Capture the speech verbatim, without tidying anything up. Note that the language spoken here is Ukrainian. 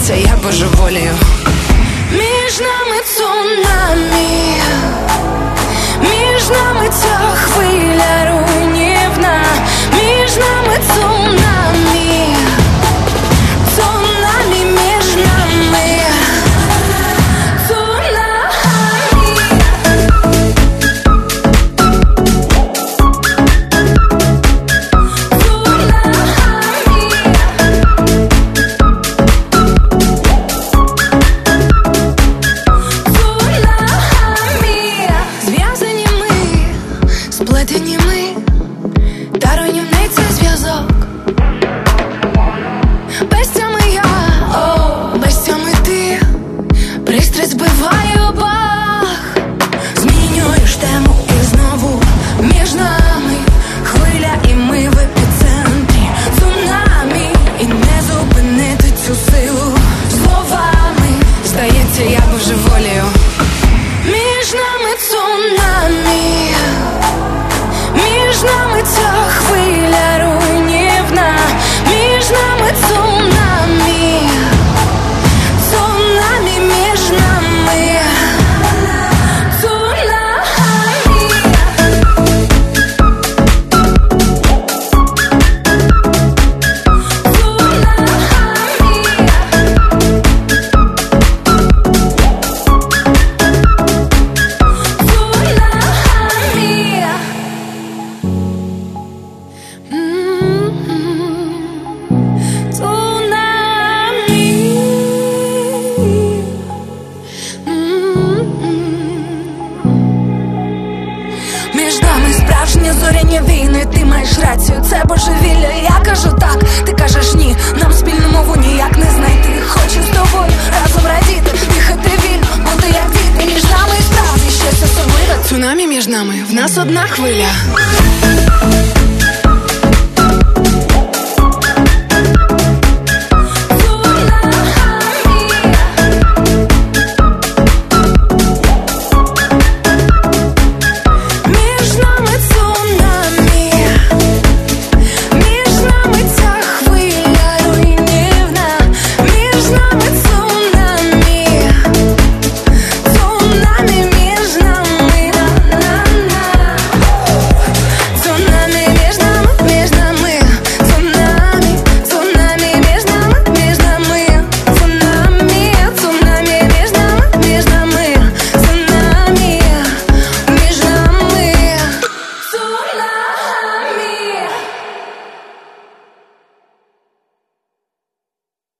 здається, я божеволію. Між нами цунамі, між нами ця хвиля руйнівна, між нами цунамі, цунамі між нами. Зоряні війни, ти маєш рацію, це божевілля. Я кажу так, ти кажеш ні. Нам спільну мову ніяк не знайти. Хочу з тобою разом радіти, дихати вільно, бути як діти. Між нами справді щось особливе. Цунамі між нами, в нас одна хвиля.